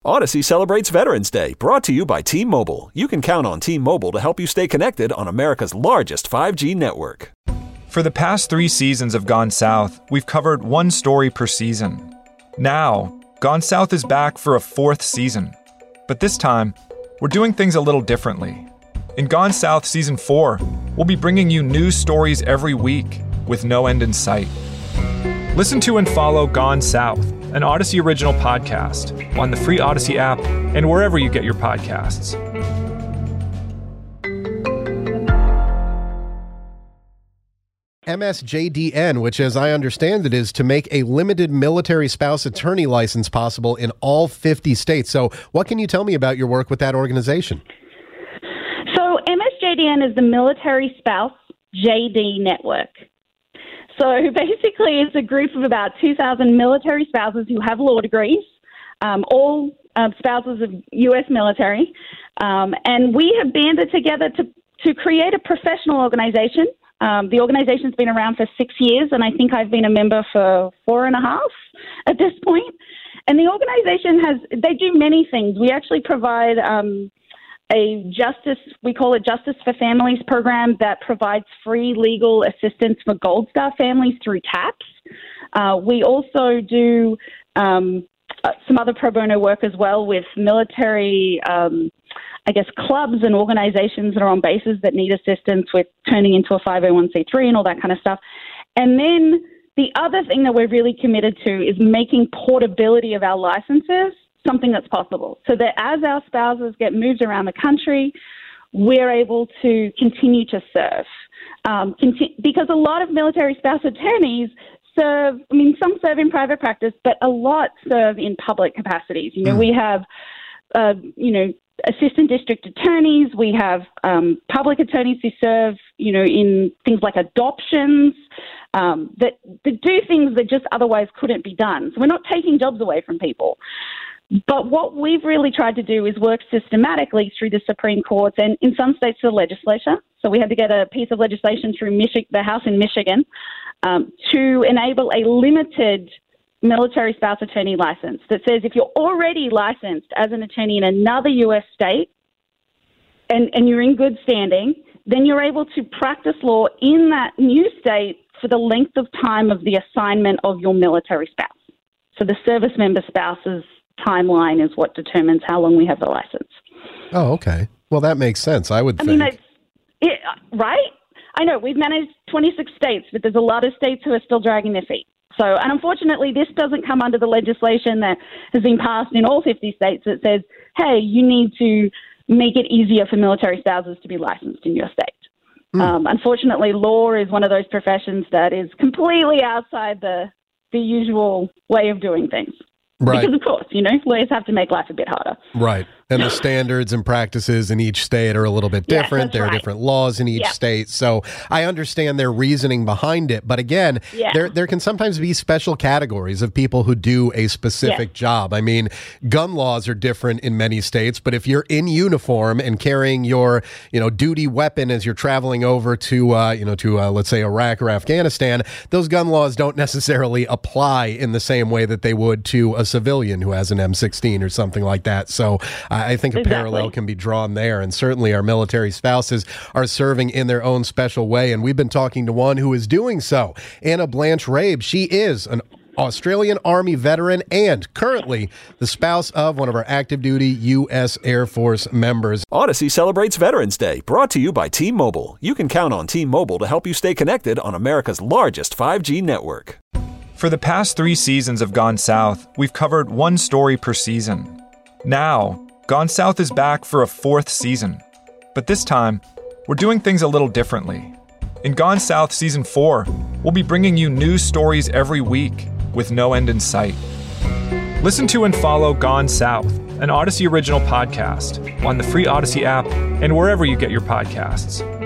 Odyssey celebrates Veterans Day, brought to you by T-Mobile. You can count on T-Mobile to help you stay connected on America's largest 5G network. For the past 3 seasons of Gone South, we've covered one story per season. Now, Gone South is back for a 4th season. But this time, we're doing things a little differently. In Gone South Season 4, we'll be bringing you new stories every week with no end in sight. Listen to and follow Gone South, an Odyssey original podcast, on the free Odyssey app and wherever you get your podcasts. MSJDN, which as I understand it is to make a limited military spouse attorney license possible in all 50 states. So what can you tell me about your work with that organization? So MSJDN is the Military Spouse JD Network. So basically it's a group of about 2,000 military spouses who have law degrees, all spouses of U.S. military, and we have banded together to create a professional organization. The organization's been around for 6 years, and I think I've been a member for 4.5 at this point. And the organization they do many things. We actually provide we call it Justice for Families program that provides free legal assistance for Gold Star families through TAPS. We also do some other pro bono work as well with military clubs and organizations that are on bases that need assistance with turning into a 501c3 and all that kind of stuff. And then the other thing that we're really committed to is making portability of our licenses something that's possible, so that as our spouses get moved around the country, we're able to continue to serve. Because a lot of military spouse attorneys some serve in private practice, but a lot serve in public capacities. We have, assistant district attorneys, we have public attorneys who serve, in things like adoptions, that do things that just otherwise couldn't be done. So we're not taking jobs away from people. But what we've really tried to do is work systematically through the Supreme Court and in some states the legislature. So we had to get a piece of legislation through the House in Michigan to enable a limited military spouse attorney license that says if you're already licensed as an attorney in another U.S. state and you're in good standing, then you're able to practice law in that new state for the length of time of the assignment of your military spouse. So the service member spouse's timeline is what determines how long we have the license. Oh, okay. Well, that makes sense, I would think. Right? I know, we've managed 26 states, but there's a lot of states who are still dragging their feet. So, and unfortunately, this doesn't come under the legislation that has been passed in all 50 states that says, hey, you need to make it easier for military spouses to be licensed in your state. Unfortunately, law is one of those professions that is completely outside the usual way of doing things. Right. Because, of course, lawyers have to make life a bit harder. Right. And the standards and practices in each state are a little bit different. There are different laws in each state. So I understand their reasoning behind it. But again, there can sometimes be special categories of people who do a specific job. I mean, gun laws are different in many states. But if you're in uniform and carrying your, duty weapon as you're traveling over to let's say Iraq or Afghanistan, those gun laws don't necessarily apply in the same way that they would to a civilian who has an M16 or something like that. So I think a parallel can be drawn there, and certainly our military spouses are serving in their own special way, and we've been talking to one who is doing so. Anna Blanche Rabe, she is an Australian Army veteran and currently the spouse of one of our active duty U.S. Air Force members. Odyssey celebrates Veterans Day, brought to you by T-Mobile. You can count on T-Mobile to help you stay connected on America's largest 5G network. For the past 3 seasons of Gone South, we've covered one story per season. Now, Gone South is back for a 4th season. But this time, we're doing things a little differently. In Gone South Season 4, we'll be bringing you new stories every week with no end in sight. Listen to and follow Gone South, an Odyssey original podcast, on the free Odyssey app and wherever you get your podcasts.